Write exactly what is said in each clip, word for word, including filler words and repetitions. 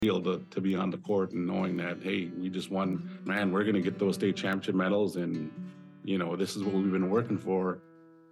feel to, to be on the court and knowing that, hey, we just won, man, we're going to get those state championship medals. And, you know, this is what we've been working for.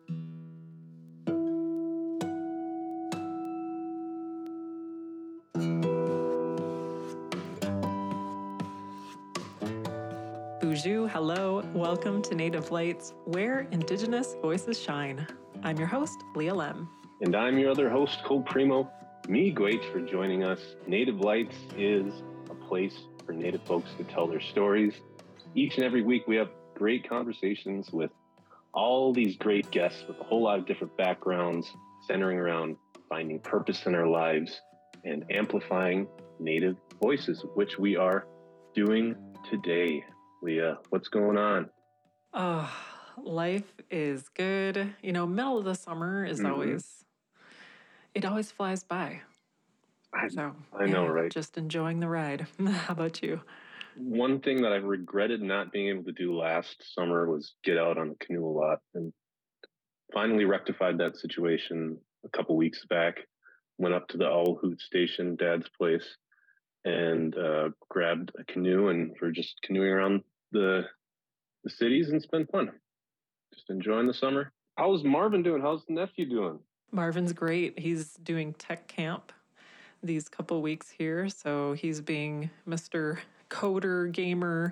Bonjour, hello, welcome to Native Lights, where Indigenous voices shine. I'm your host, Leah Lem. And I'm your other host, Cole Primo. Me, great for joining us. Native Lights is a place for Native folks to tell their stories. Each and every week, we have great conversations with all these great guests with a whole lot of different backgrounds, centering around finding purpose in our lives and amplifying Native voices, which we are doing today. Leah, what's going on? Oh, life is good. You know, middle of the summer is mm-hmm. always, it always flies by. I, so, I know, yeah, right? Just enjoying the ride. How about you? One thing that I regretted not being able to do last summer was get out on the canoe a lot, and finally rectified that situation a couple weeks back. Went up to the Owl Hoot Station, Dad's place, and uh, grabbed a canoe, and we're just canoeing around the the cities, and it's been fun. Just enjoying the summer. How's Marvin doing? How's the nephew doing? Marvin's great. He's doing tech camp these couple weeks here, so he's being Mister Coder Gamer,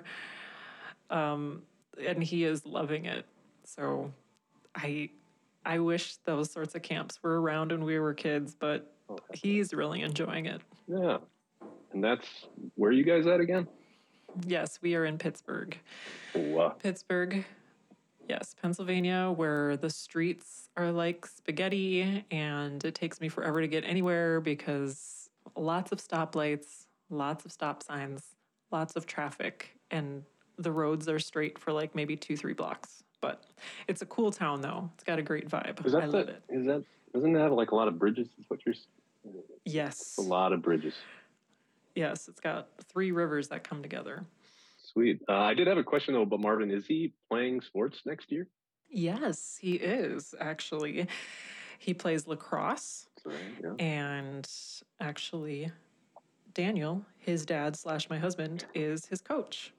um, and he is loving it. So I I wish those sorts of camps were around when we were kids, but oh, he's really enjoying it. Yeah. And that's, where are you guys at again? Yes, we are in Pittsburgh. Wow. Pittsburgh, yes, Pennsylvania, where the streets are like spaghetti and it takes me forever to get anywhere because lots of stoplights, lots of stop signs, lots of traffic, and the roads are straight for like maybe two, three blocks. But it's a cool town, though. It's got a great vibe. Is that I the, love it. Is that, doesn't it have like a lot of bridges? Is what you're saying? Yes. It's a lot of bridges. Yes, it's got three rivers that come together. Sweet. Uh, I did have a question, though, about Marvin. Is he playing sports next year? Yes, he is, actually. He plays lacrosse. Right, yeah. And actually, Daniel, his dad slash my husband, is his coach.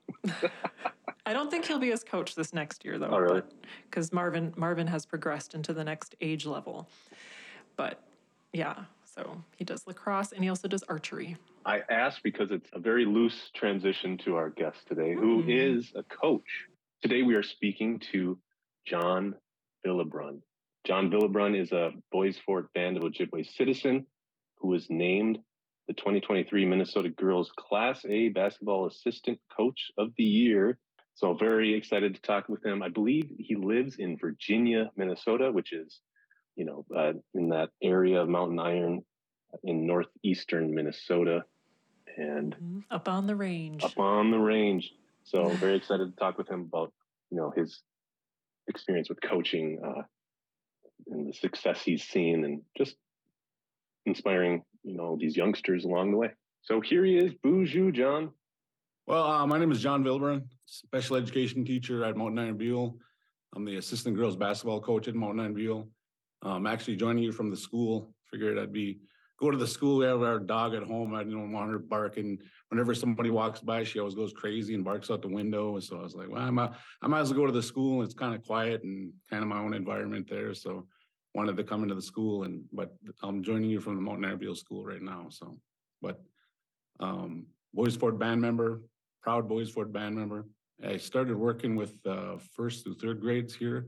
I don't think he'll be his coach this next year, though. Oh, really? Because Marvin, Marvin has progressed into the next age level. But, yeah, so he does lacrosse, and he also does archery. I asked because it's a very loose transition to our guest today, mm-hmm. who is a coach. Today we are speaking to John Villebrun. John Villebrun is a Bois Forte Band of Ojibwe citizen who was named the twenty twenty-three Minnesota Girls Class A Basketball Assistant Coach of the Year. So very excited to talk with him. I believe he lives in Virginia, Minnesota, which is, you know, uh, in that area of Mountain Iron in northeastern Minnesota. And mm-hmm. up on the range. Up on the range. So very excited to talk with him about, you know, his experience with coaching uh, and the success he's seen and just inspiring, you know, these youngsters along the way. So here he is. Bonjour, John. Well, uh, my name is John Villebrun, special education teacher at Mountain Iron Buell. I'm the assistant girls basketball coach at Mountain Iron Buell. I'm actually joining you from the school. Figured I'd be go to the school. We have our dog at home. I don't want her barking. Whenever somebody walks by, she always goes crazy and barks out the window. And so I was like, well, I might, I might as well go to the school. It's kind of quiet and kind of my own environment there. So wanted to come into the school, and but I'm joining you from the Mountain Iron Buell School right now. So, but um, Bois Forte band member, proud Bois Forte band member. I started working with uh, first through third grades here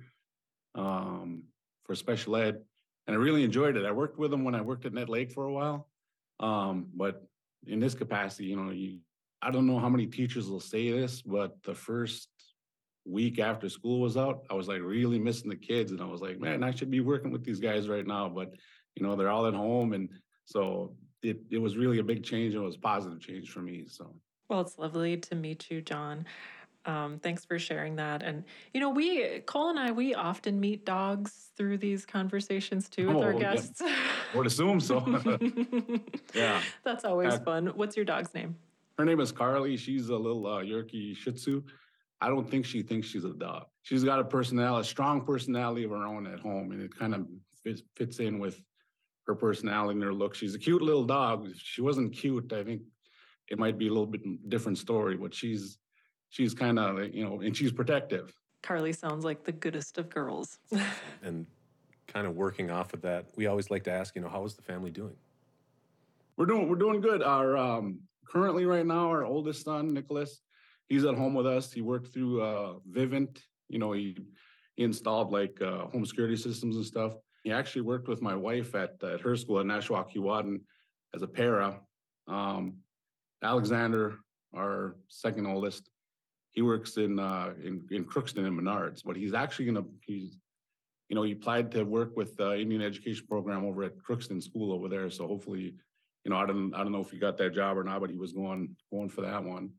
um, for special ed. And I really enjoyed it. I worked with them when I worked at Net Lake for a while. Um, but in this capacity, you know, you, I don't know how many teachers will say this, but the first week after school was out, I was like really missing the kids. And I was like, man, I should be working with these guys right now. But, you know, they're all at home. And so it, it was really a big change. And it was a positive change for me. So. Well, it's lovely to meet you, John. Um, thanks for sharing that. And, you know, we, Cole and I, we often meet dogs through these conversations too with oh, our guests. Yeah. Would assume so. Yeah. That's always uh, fun. What's your dog's name? Her name is Carly. She's a little uh, Yorkie Shih Tzu. I don't think she thinks she's a dog. She's got a personality, a strong personality of her own at home, and it kind of fits, fits in with her personality and her look. She's a cute little dog. If she wasn't cute, I think it might be a little bit different story, but she's, she's kind of, you know, and she's protective. Carly sounds like the goodest of girls. And kind of working off of that, we always like to ask, you know, how is the family doing? We're doing, we're doing good. Our, um, currently right now, our oldest son, Nicholas, he's at home with us. He worked through, uh, Vivint, you know, he, he installed like, uh, home security systems and stuff. He actually worked with my wife at, at her school at Nashwauk-Keewatin as a para. Um, Alexander, our second oldest, he works in, uh, in, in Crookston and Menards, but he's actually gonna, he's, you know, he applied to work with the Indian Education Program over at Crookston School over there. So hopefully, you know, I don't, I don't know if he got that job or not, but he was going, going for that one.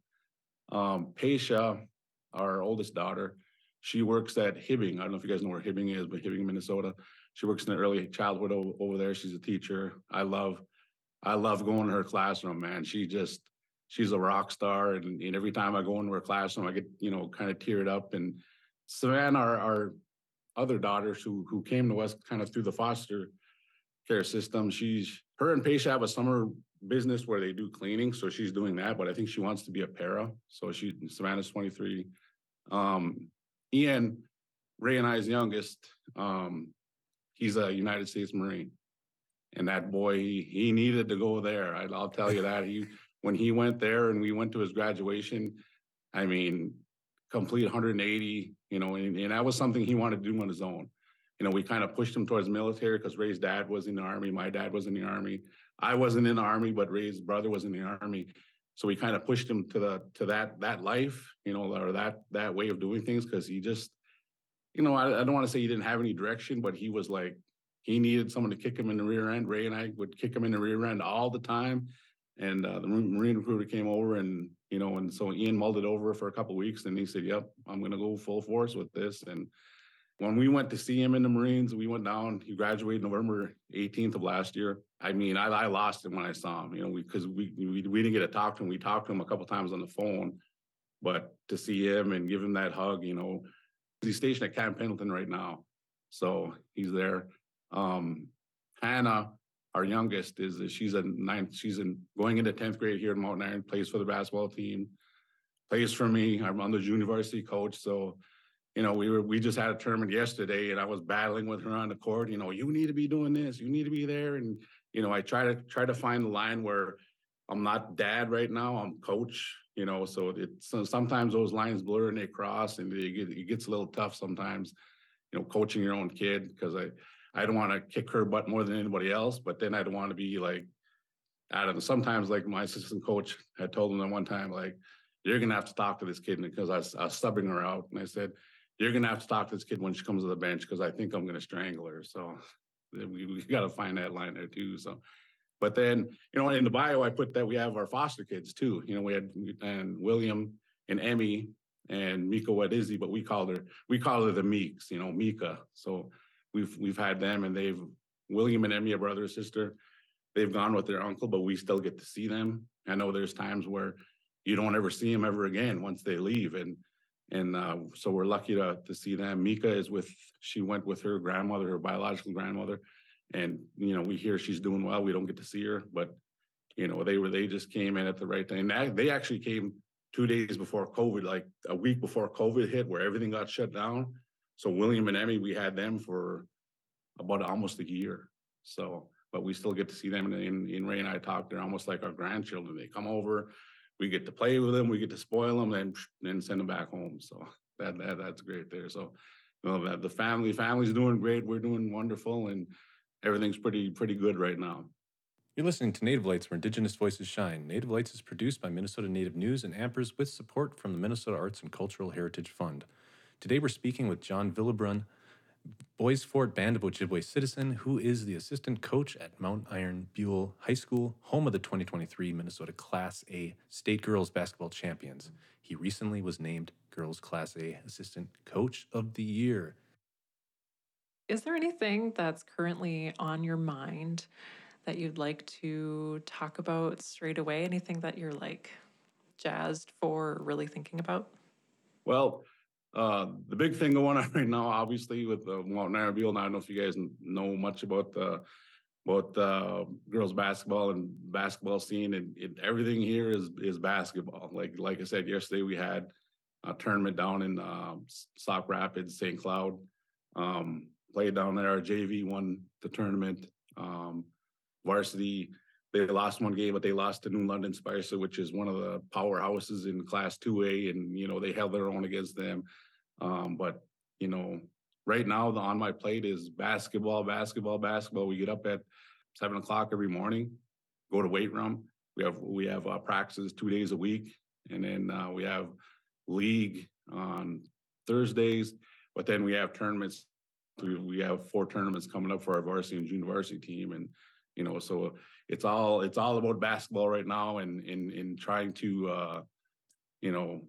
Um, Paisha, our oldest daughter, she works at Hibbing. I don't know if you guys know where Hibbing is, but Hibbing, Minnesota. She works in the early childhood over, over there. She's a teacher. I love, I love going to her classroom, man. She just, she's a rock star. And, and every time I go into her classroom, I get, you know, kind of teared up. And Savannah, our, our other daughters who, who came to us kind of through the foster care system, she's, her and Paisha have a summer business where they do cleaning. So she's doing that, but I think she wants to be a para. So she, Savannah's twenty-three. Um, Ian, Ray and I's youngest, um, he's a United States Marine. And that boy, he, he needed to go there. I, I'll tell you that. He, when he went there and we went to his graduation, I mean, complete one hundred eighty, you know, and, and that was something he wanted to do on his own. You know, we kind of pushed him towards the military because Ray's dad was in the Army. My dad was in the Army. I wasn't in the Army, but Ray's brother was in the Army. So we kind of pushed him to the to that that life, you know, or that that way of doing things because he just, you know, I, I don't want to say he didn't have any direction, but he was like, he needed someone to kick him in the rear end. Ray and I would kick him in the rear end all the time. And uh, the Marine recruiter came over and, you know, and so Ian mulled it over for a couple of weeks and he said, yep, I'm going to go full force with this. And when we went to see him in the Marines, we went down, he graduated November eighteenth of last year. I mean, I, I lost him when I saw him, you know, because we, we, we, we didn't get to talk to him. We talked to him a couple of times on the phone, but to see him and give him that hug, you know, he's stationed at Camp Pendleton right now. So he's there. Um, Hannah, our youngest, is she's a ninth, she's in going into tenth grade here in Mountain Iron, plays for the basketball team, plays for me. I'm on the junior varsity coach. So, you know, we were, we just had a tournament yesterday and I was battling with her on the court, you know, you need to be doing this, you need to be there. And, you know, I try to try to find the line where I'm not dad right now, I'm coach, you know, so it's so sometimes those lines blur and they cross and it, get, it gets a little tough sometimes, you know, coaching your own kid, because I, I don't want to kick her butt more than anybody else, but then I don't want to be like, I don't know, sometimes like my assistant coach had told him that one time, like, you're going to have to talk to this kid because I was, I was subbing her out. And I said, you're going to have to talk to this kid when she comes to the bench because I think I'm going to strangle her. So we, we got to find that line there too. So, but then, you know, in the bio, I put that we have our foster kids too. You know, we had and William and Emmy and Mika Wadizzi, but we called her, we call her the Meeks, you know, Mika. So we've, we've had them and they've, William and Emmy, a brother and sister, they've gone with their uncle, but we still get to see them. I know there's times where you don't ever see them ever again once they leave. And, and uh, so we're lucky to, to see them. Mika is with, she went with her grandmother, her biological grandmother. And, you know, we hear she's doing well. We don't get to see her, but, you know, they were, they just came in at the right time. And they actually came two days before COVID, like a week before COVID hit, where everything got shut down. So William and Emmy, we had them for about almost a year. So, but we still get to see them. And, and, and Ray and I talk, they're almost like our grandchildren. They come over, we get to play with them, we get to spoil them, and then send them back home. So that, that that's great there. So, you know, that the family, family's doing great. We're doing wonderful, and everything's pretty, pretty good right now. You're listening to Native Lights, where Indigenous voices shine. Native Lights is produced by Minnesota Native News and Ampers with support from the Minnesota Arts and Cultural Heritage Fund. Today we're speaking with John Villebrun, Boys Fort Band of Ojibwe citizen, who is the assistant coach at Mount Iron Buell High School, home of the twenty twenty-three Minnesota Class A State Girls Basketball Champions. He recently was named Girls Class A Assistant Coach of the Year. Is there anything that's currently on your mind that you'd like to talk about straight away? Anything that you're like jazzed for or really thinking about? Well, uh, the big thing going on right now, obviously, with the Mountain Iron Buell, I don't know if you guys know much about the both uh, girls basketball and basketball scene, and, and everything here is is basketball. Like like I said yesterday, we had a tournament down in uh, Sauk Rapids, Saint Cloud. Um, played down there. Our J V won the tournament. Um, varsity, they lost one game, but they lost to New London Spicer, which is one of the powerhouses in Class two A, and you know they held their own against them. Um, but you know, right now the on my plate is basketball, basketball, basketball. We get up at seven o'clock every morning, go to weight room. We have we have uh, practices two days a week, and then uh, we have league on Thursdays. But then we have tournaments. We, we have four tournaments coming up for our varsity and junior varsity team, and you know, so it's all it's all about basketball right now, and in in trying to uh, you know,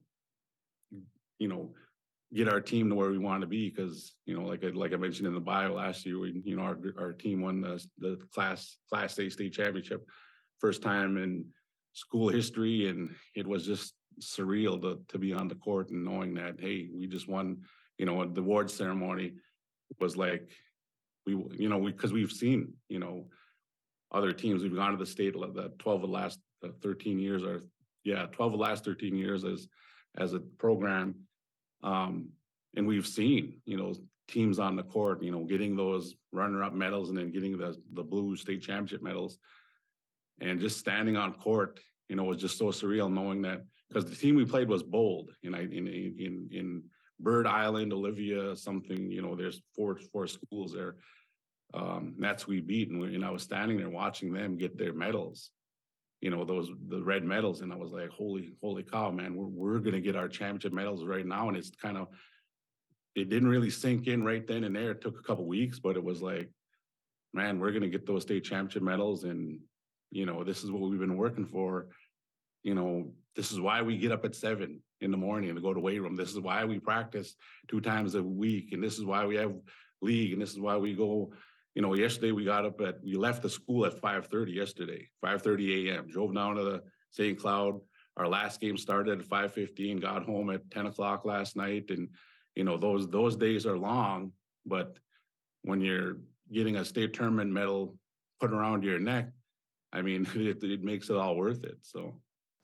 you know, get our team to where we want to be. Because you know, like I, like I mentioned in the bio last year, we you know our our team won the the class class A state championship, first time in school history, and it was just surreal to to be on the court and knowing that hey, we just won. You know, the award ceremony was like we you know we because we've seen you know other teams. We've gone to the state the twelve of the last uh, thirteen years, or yeah, twelve of the last thirteen years as as a program. Um, and we've seen, you know, teams on the court, you know, getting those runner-up medals and then getting the the blue state championship medals, and just standing on court, you know, was just so surreal knowing that because the team we played was bold, and I in in in Bird Island, Olivia, something, you know, there's four four schools there. Um, that's we beat, and, we, and I was standing there watching them get their medals, you know, those the red medals, and I was like, holy, holy cow, man, we're we're gonna get our championship medals right now, and it's kind of, it didn't really sink in right then and there. It took a couple weeks, but it was like, man, we're gonna get those state championship medals, and you know, this is what we've been working for. You know, this is why we get up at seven in the morning to go to weight room. This is why we practice two times a week, and this is why we have league, and this is why we go. You know, yesterday we got up at, we left the school at five thirty yesterday, five thirty a m, drove down to the Saint Cloud. Our last game started at five fifteen, got home at ten o'clock last night. And, you know, those, those days are long, but when you're getting a state tournament medal put around your neck, I mean, it, it makes it all worth it. So.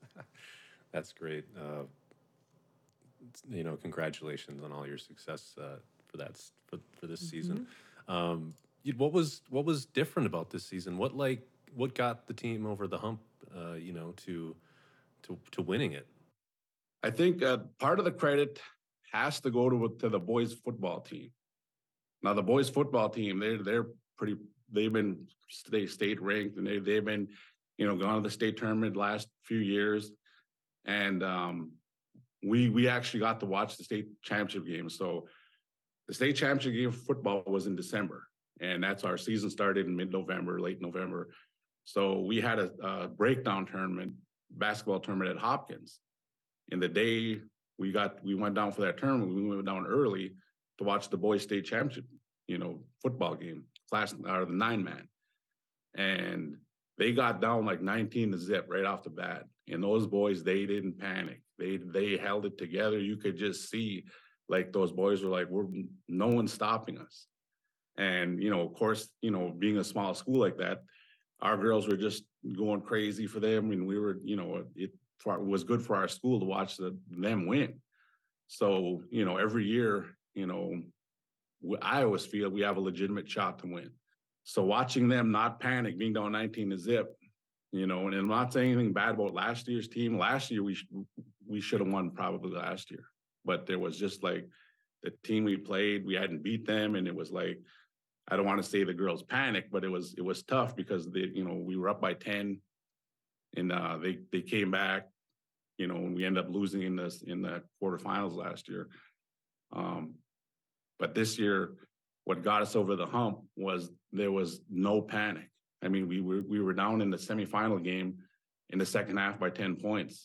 That's great. Uh, you know, congratulations on all your success uh, for that for, for this mm-hmm. season. Um, what was what was different about this season? What like what got the team over the hump? Uh, you know, to to to winning it. I think uh, part of the credit has to go to to the boys football team. Now, the boys football team, they're they're pretty. They've been state state ranked, and they they've been, you know, gone to the state tournament the last few years. And um, we we actually got to watch the state championship game. So the state championship game for football was in December, and that's our season started in mid-November, late November. So we had a, a breakdown tournament, basketball tournament at Hopkins. And the day we got we went down for that tournament, we went down early to watch the boys state championship, you know, football game, class or the nine man, and they got down like nineteen to zip right off the bat. And those boys, they didn't panic. They they held it together. You could just see, like, those boys were like, "We're no one's stopping us." And you know, of course, you know, being a small school like that, our girls were just going crazy for them, and we were, you know, it, it was good for our school to watch the, them win. So you know, every year, you know, I always feel we have a legitimate shot to win. So watching them not panic, being down nineteen to zip, you know, and I'm not saying anything bad about last year's team. Last year, we sh- we should have won probably last year. But there was just like the team we played, we hadn't beat them. And it was like, I don't want to say the girls panicked, but it was it was tough because, they, you know, we were up by ten and uh, they they came back, you know, and we ended up losing in, this, in the quarterfinals last year. Um, but this year, what got us over the hump was there was no panic. I mean, we were we were down in the semifinal game in the second half by ten points,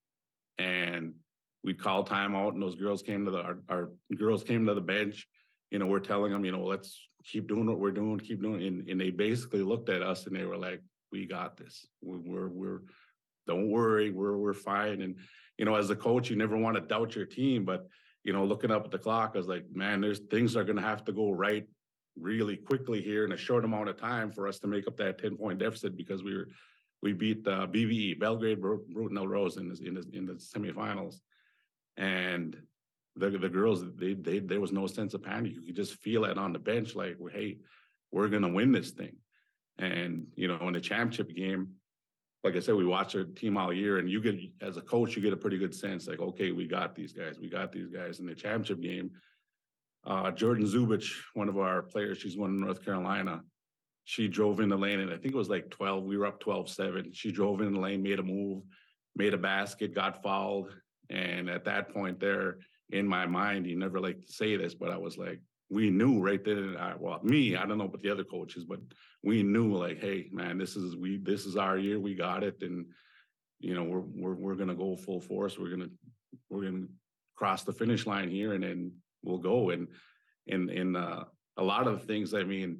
and we called timeout, and those girls came to the our, our girls came to the bench. You know, we're telling them, you know, let's keep doing what we're doing, keep doing, and, and they basically looked at us and they were like, "We got this. We're we're, we're don't worry, we're we're fine." And you know, as a coach, you never want to doubt your team, but you know, looking up at the clock, I was like, man, there's things are going to have to go right really quickly here in a short amount of time for us to make up that ten point deficit because we were, we beat uh, B V E, Belgrade Bruton Rose in the, in the, in the semifinals. And the, the girls, they, they, there was no sense of panic. You could just feel it on the bench, like, well, hey, we're going to win this thing. And, you know, in the championship game, like I said, we watch our team all year, and you get, as a coach, you get a pretty good sense, like, okay, we got these guys, we got these guys. In the championship game, uh, Jordan Zubich, one of our players, she's one in North Carolina, she drove in the lane, and I think it was like twelve, we were up twelve seven. She drove in the lane, made a move, made a basket, got fouled. And at that point there, in my mind, you never like to say this, but I was like, we knew right then, I, well, me, I don't know about the other coaches, but we knew like, hey, man, this is we this is our year, we got it, and you know we're we're we're gonna go full force. We're gonna we're gonna cross the finish line here, and then we'll go. And in in uh, a lot of the things, I mean,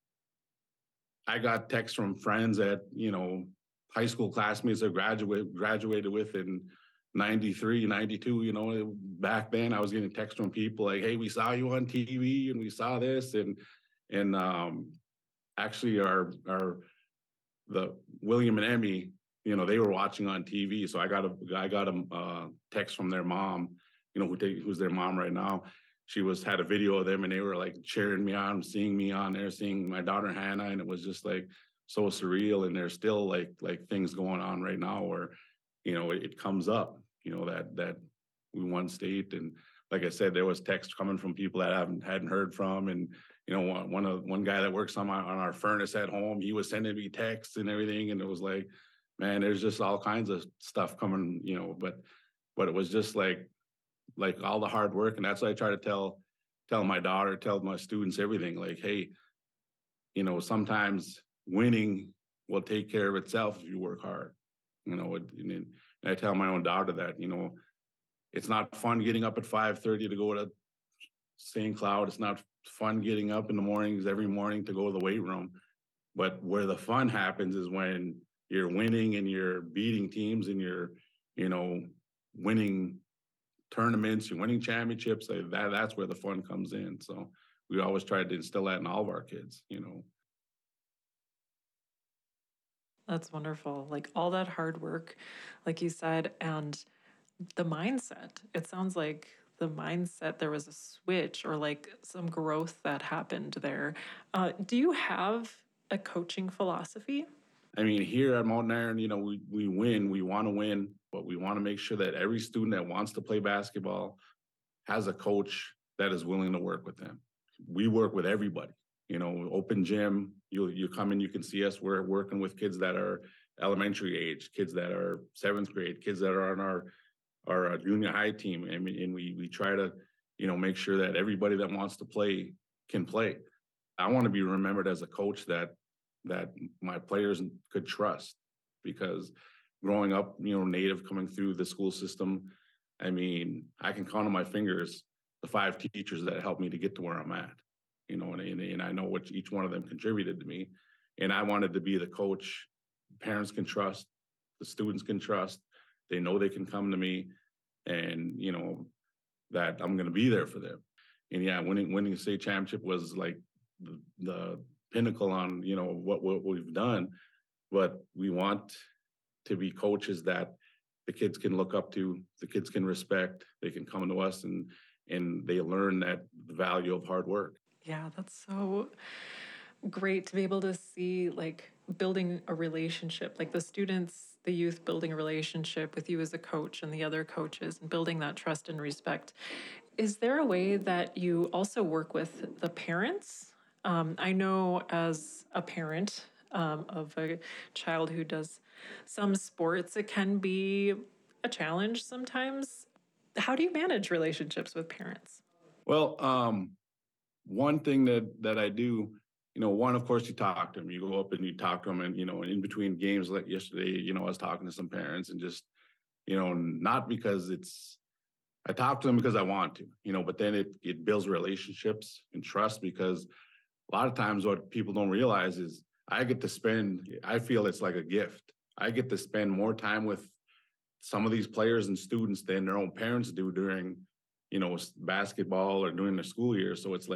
I got texts from friends that you know high school classmates I graduated graduated with in ninety-three, ninety-two, you know, back then I was getting texts from people like, hey, we saw you on T V and we saw this. And, and, um, actually our, our, the William and Emmy, you know, they were watching on T V. So I got a, I got a uh, text from their mom, you know, who take, who's their mom right now. She was, had a video of them and they were like cheering me on, seeing me on there, seeing my daughter Hannah. And it was just like so surreal. And there's still like, like things going on right now where, you know, it, it comes up, you know, that, that we won state. And like I said, there was text coming from people that I haven't, hadn't heard from. And, you know, one, one of, one guy that works on my, on our furnace at home, he was sending me texts and everything. And it was like, man, there's just all kinds of stuff coming, you know, but, but it was just like, like all the hard work. And that's what I try to tell, tell my daughter, tell my students, everything like, hey, you know, sometimes winning will take care of itself if you work hard. You know, and I tell my own daughter that, you know, it's not fun getting up at five thirty to go to Saint Cloud. It's not fun getting up in the mornings every morning to go to the weight room. But where the fun happens is when you're winning and you're beating teams and you're, you know, winning tournaments, you're winning championships. That, that's where the fun comes in. So we always try to instill that in all of our kids, you know. That's wonderful. Like all that hard work, like you said, and the mindset. It sounds like the mindset, there was a switch or like some growth that happened there. Uh, do you have a coaching philosophy? I mean, here at Mountain Iron, you know, we, we win, we want to win, but we want to make sure that every student that wants to play basketball has a coach that is willing to work with them. We work with everybody. You know, open gym, you you come in, you can see us. We're working with kids that are elementary age, kids that are seventh grade, kids that are on our our junior high team, and, and we we try to, you know, make sure that everybody that wants to play can play. I want to be remembered as a coach that that my players could trust, because growing up, you know, native coming through the school system, I mean, I can count on my fingers the five teachers that helped me to get to where I'm at. You know, and, and I know what each one of them contributed to me. And I wanted to be the coach parents can trust, the students can trust. They know they can come to me and, you know, that I'm going to be there for them. And yeah, winning, winning the state championship was like the, the pinnacle on, you know, what, what we've done. But we want to be coaches that the kids can look up to, the kids can respect, they can come to us and, and they learn that the value of hard work. Yeah, that's so great to be able to see, like, building a relationship, like the students, the youth building a relationship with you as a coach and the other coaches and building that trust and respect. Is there a way that you also work with the parents? Um, I know as a parent um, of a child who does some sports, it can be a challenge sometimes. How do you manage relationships with parents? Well, um, one thing that that I do, you know, one, of course, you talk to them. You go up and you talk to them, and you know, in between games, like yesterday, you know, I was talking to some parents, and just, you know, not because it's, I talk to them because I want to, you know, but then it it builds relationships and trust, because a lot of times what people don't realize is I get to spend, I feel it's like a gift. I get to spend more time with some of these players and students than their own parents do during, you know, basketball or during their school year. So it's like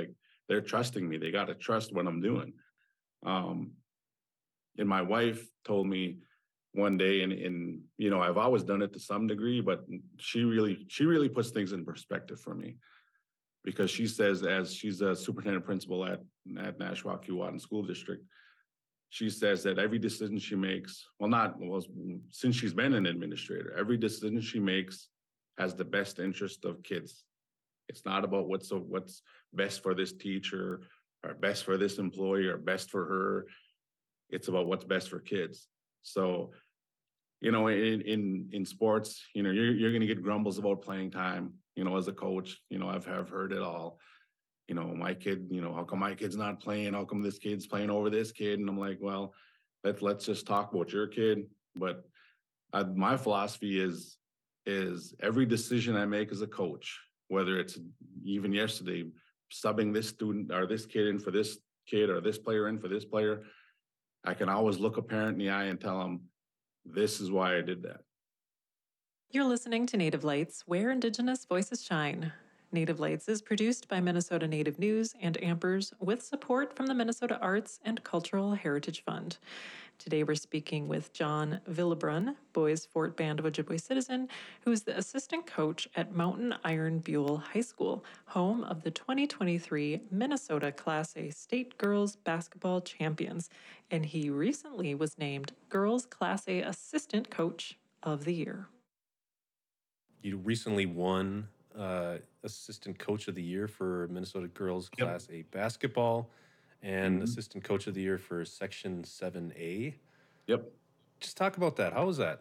they're trusting me. They got to trust what I'm doing. Um, and my wife told me one day, and, and, you know, I've always done it to some degree, but she really, she really puts things in perspective for me, because she says, as she's a superintendent principal at, at Nashwauk-Keewatin School District, she says that every decision she makes, well, not, well, since she's been an administrator, every decision she makes has the best interest of kids. It's not about what's, what's best for this teacher or best for this employee or best for her. It's about what's best for kids. So, you know, in, in, in sports, you know, you're, you're going to get grumbles about playing time, you know, as a coach. You know, I've, I've heard it all. You know, my kid, you know, how come my kid's not playing? How come this kid's playing over this kid? And I'm like, well, let's, let's just talk about your kid. But I, my philosophy is, is every decision I make as a coach, whether it's even yesterday, subbing this student or this kid in for this kid or this player in for this player, I can always look a parent in the eye and tell them, this is why I did that. You're listening to Native Lights, where Indigenous voices shine. Native Lights is produced by Minnesota Native News and Ampers with support from the Minnesota Arts and Cultural Heritage Fund. Today we're speaking with John Villebrun, Boys Fort Band of Ojibwe Citizen, who is the assistant coach at Mountain Iron Buell High School, home of the twenty twenty-three Minnesota Class A State Girls Basketball Champions, and he recently was named Girls Class A Assistant Coach of the Year. You recently won uh, Assistant Coach of the Year for Minnesota Girls Yep. Class A Basketball and Mm-hmm. Assistant Coach of the Year for Section seven A. Yep. Just talk about that. How was that?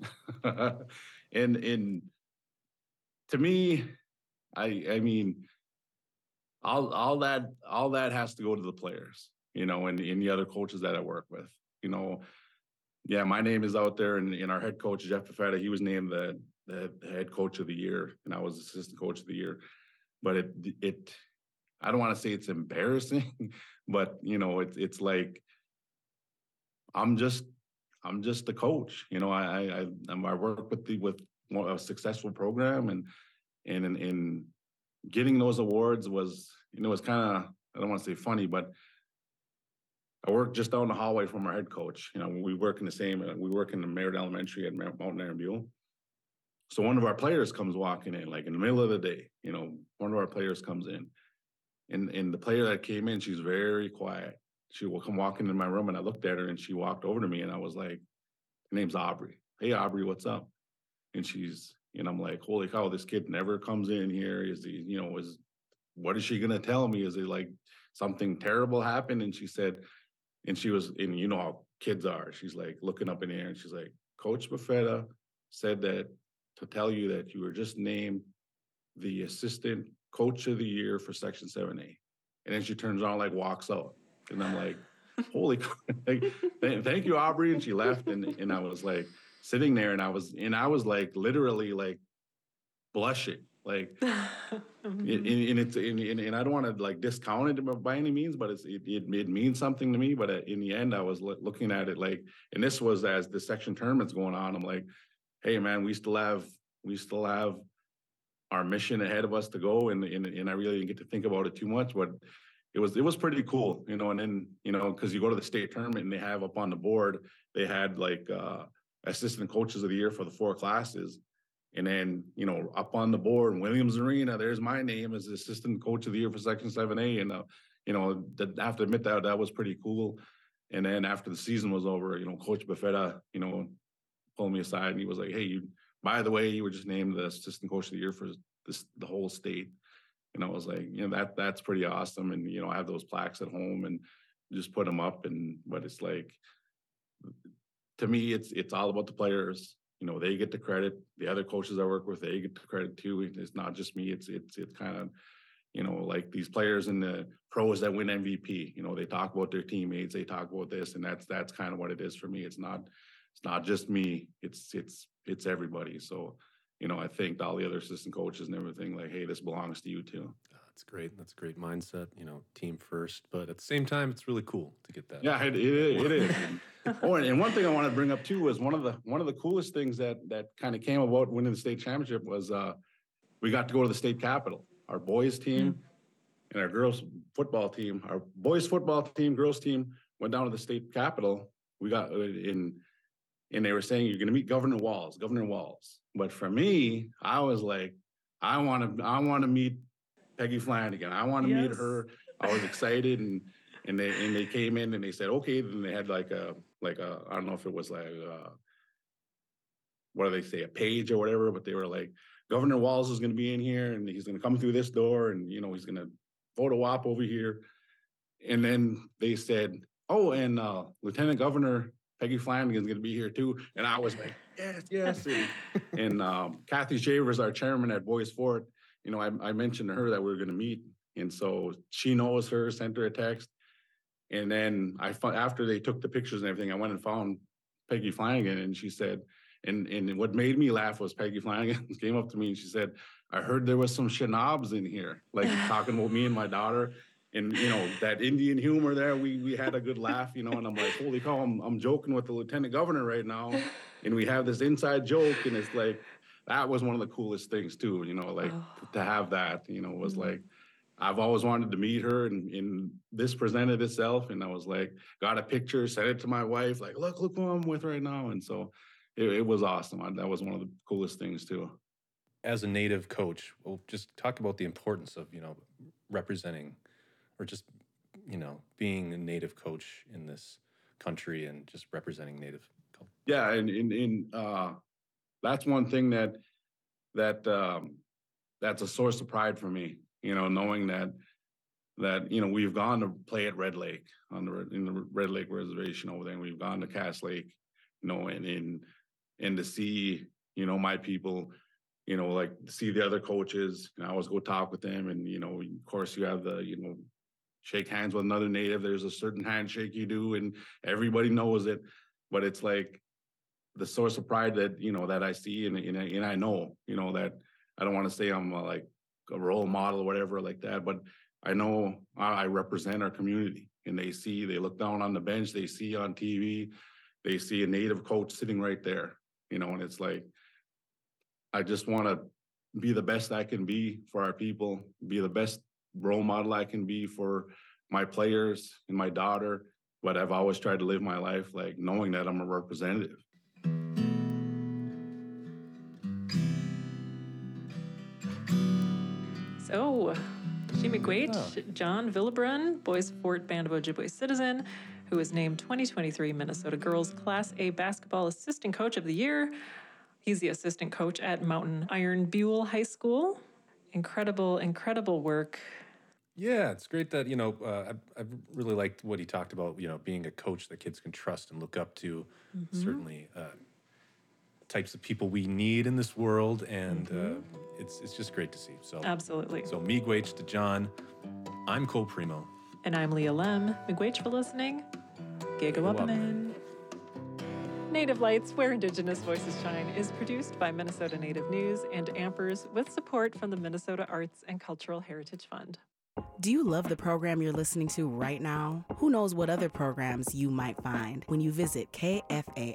and and to me, I I mean, all all that all that has to go to the players, you know, and, and the other coaches that I work with. You know, yeah, my name is out there, and, and our head coach Jeff Perfetta, he was named the the head coach of the year, and I was assistant coach of the year. But it it I don't want to say it's embarrassing, but you know, it's it's like I'm just I'm just a coach. You know, I I I, I work with the with a successful program, and and in, in getting those awards was, you know, it's kind of, I don't want to say funny, but I work just down the hallway from our head coach. You know, we work in the same, we work in the Merritt Elementary at Mountain Iron Buell. So one of our players comes walking in, like in the middle of the day, you know, one of our players comes in. And, and the player that came in, she's very quiet. She will come walking in my room, and I looked at her, and she walked over to me, and I was like, her name's Aubrey. Hey, Aubrey, what's up? And she's, and I'm like, holy cow, this kid never comes in here. Is he, you know, is, what is she going to tell me? Is it like something terrible happened? And she said, and she was, and you know how kids are. She's like looking up in the air, and she's like, Coach Perfetta said that to tell you that you were just named the assistant coach of the year for Section seven A. And then she turns around, like walks out. And I'm like, holy, like, thank you, Aubrey. And she left. And, and I was like sitting there, and I was, and I was like, literally like blushing. Like, mm-hmm. it, and, and it's, and, and I don't want to like discount it by any means, but it's, it, it, it means something to me. But in the end, I was looking at it like, and this was as the section tournament's going on. I'm like, hey man, we still have, we still have our mission ahead of us to go. And, and, and I really didn't get to think about it too much, but it was, it was pretty cool, you know. And then, you know, cause you go to the state tournament, and they have up on the board, they had like uh assistant coaches of the year for the four classes. And then, you know, up on the board, Williams Arena, there's my name as assistant coach of the year for Section seven A. And, uh, you know, the, I have to admit that that was pretty cool. And then after the season was over, you know, Coach Perfetta, you know, pulled me aside, and he was like, hey, you, by the way, you were just named the assistant coach of the year for this, the whole state. And I was like, you know, that that's pretty awesome. And, you know, I have those plaques at home and just put them up. And, but it's like, to me, it's, it's all about the players. You know, they get the credit. The other coaches I work with, they get the credit too. It's not just me. It's, it's, it's kind of, you know, like these players in the pros that win M V P, you know, they talk about their teammates, they talk about this, and that's, that's kind of what it is for me. It's not, it's not just me. It's, it's, it's everybody. So, you know, I thanked all the other assistant coaches and everything, like, hey, this belongs to you too. That's great. That's a great mindset, you know, team first, but at the same time, it's really cool to get that. Yeah, it, it, it is. Oh, and, and one thing I want to bring up too was one of the, one of the coolest things that, that kind of came about winning the state championship was uh, we got to go to the state capitol. Our boys team, and our girls football team, our boys football team, girls team went down to the state capitol. We got in, and they were saying, you're going to meet Governor Walz, Governor Walz. But for me, I was like, I want to, I want to meet Peggy Flanagan. I want to Yes. meet her. I was excited, and and they and they came in and they said, okay. Then they had like a like a I don't know if it was like a, what do they say, a page or whatever, but they were like, Governor Walz is going to be in here, and he's going to come through this door, and you know he's going to photo op over here. And then they said, oh, and uh, Lieutenant Governor Peggy Flanagan is going to be here too. And I was like, yes, yes. And, and um, Kathy Shavers, our chairman at Boys Fort, you know, I, I mentioned to her that we were going to meet. And so she knows her, sent her a text. And then I after they took the pictures and everything, I went and found Peggy Flanagan, and she said, and, and what made me laugh was Peggy Flanagan came up to me and she said, I heard there was some shenabs in here, like talking about me and my daughter. And, you know, that Indian humor there, we we had a good laugh, you know, and I'm like, holy cow, I'm, I'm joking with the lieutenant governor right now. And we have this inside joke, and it's like, that was one of the coolest things too, you know, like oh. to have that, you know, was mm-hmm. like, I've always wanted to meet her, and, and this presented itself. And I was like, got a picture, sent it to my wife, like, look, look who I'm with right now. And so it, it was awesome. I, that was one of the coolest things too. As a Native coach, we'll just talk about the importance of, you know, representing or just, you know, being a Native coach in this country and just representing Native culture. Yeah, and in in uh, that's one thing that that um, that's a source of pride for me. You know, knowing that that you know we've gone to play at Red Lake on the in the Red Lake Reservation over there, and we've gone to Cass Lake, you know, and in and to see you know my people. You know, like see the other coaches, and I always go talk with them. And, you know, of course you have the, you know, shake hands with another Native. There's a certain handshake you do, and everybody knows it. But it's like the source of pride that, you know, that I see, and, and, and I know, you know, that I don't want to say I'm a, like a role model or whatever like that, but I know I represent our community, and they see, they look down on the bench, they see on T V, they see a Native coach sitting right there, you know, and it's like, I just want to be the best I can be for our people, be the best role model I can be for my players and my daughter. But I've always tried to live my life like knowing that I'm a representative. So, She Miigwech, oh. John Villebrun, Boys Fort Band of Ojibwe Citizen, who was named twenty twenty-three Minnesota Girls Class A Basketball Assistant Coach of the Year. He's the assistant coach at Mountain Iron Buell High School. Incredible, incredible work. Yeah, it's great that, you know, uh, I, I really liked what he talked about, you know, being a coach that kids can trust and look up to. Mm-hmm. Certainly uh, types of people we need in this world, and mm-hmm. uh, it's it's just great to see. So absolutely. So Miigwech to John. I'm Cole Primo. And I'm Leah Lem. Miigwech for listening. Gigawapaman. Native Lights, Where Indigenous Voices Shine, is produced by Minnesota Native News and Ampers with support from the Minnesota Arts and Cultural Heritage Fund. Do you love the program you're listening to right now? Who knows what other programs you might find when you visit kfai.org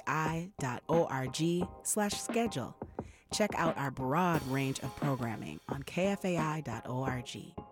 slash schedule. Check out our broad range of programming on kfai dot org.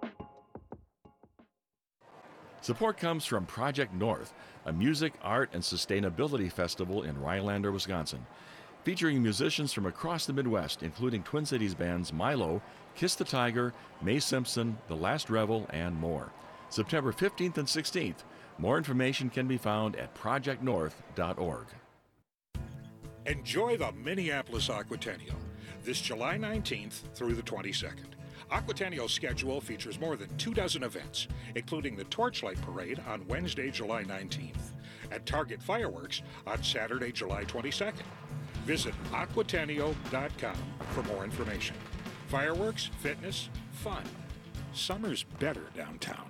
Support comes from Project North, a music, art, and sustainability festival in Rhinelander, Wisconsin, featuring musicians from across the Midwest, including Twin Cities bands Milo, Kiss the Tiger, Mae Simpson, The Last Revel, and more. September fifteenth and sixteenth. More information can be found at project north dot org. Enjoy the Minneapolis Aquatennial this July nineteenth through the twenty-second. Aquatennial's schedule features more than two dozen events, including the Torchlight Parade on Wednesday, July nineteenth, and Target Fireworks on Saturday, July twenty-second. Visit aquatennial dot com for more information. Fireworks, fitness, fun. Summer's better downtown.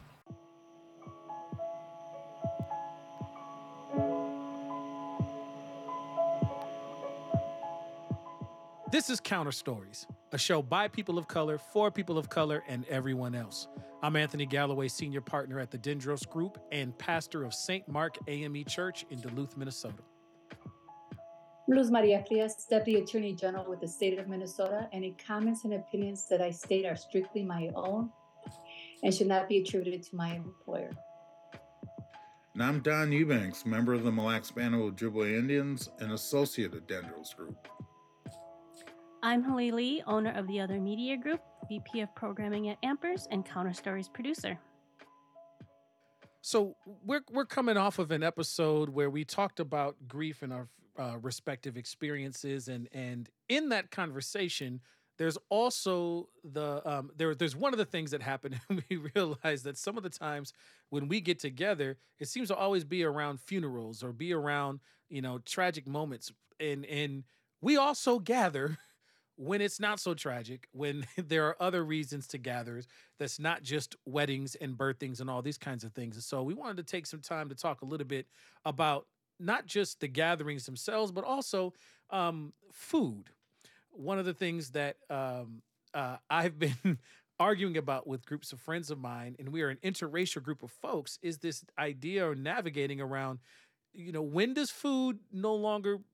This is Counter Stories, a show by people of color, for people of color, and everyone else. I'm Anthony Galloway, senior partner at the Dendros Group and pastor of Saint Mark A M E Church in Duluth, Minnesota. Luz Maria Frias, Deputy Attorney General with the state of Minnesota. Any comments and opinions that I state are strictly my own and should not be attributed to my employer. And I'm Don Eubanks, member of the Mille Lacs Band of Ojibwe Indians and associate at Dendros Group. I'm Haley Lee, owner of the Other Media Group, V P of Programming at Ampers, and Counter Stories producer. So we're we're coming off of an episode where we talked about grief and our uh, respective experiences, and and in that conversation, there's also the um, there there's one of the things that happened, and we realized that some of the times when we get together, it seems to always be around funerals or be around, you know, tragic moments, and and we also gather when it's not so tragic, when there are other reasons to gather, that's not just weddings and birthings and all these kinds of things. And so we wanted to take some time to talk a little bit about not just the gatherings themselves, but also um, food. One of the things that um, uh, I've been arguing about with groups of friends of mine, and we are an interracial group of folks, is this idea of navigating around, you know, when does food no longer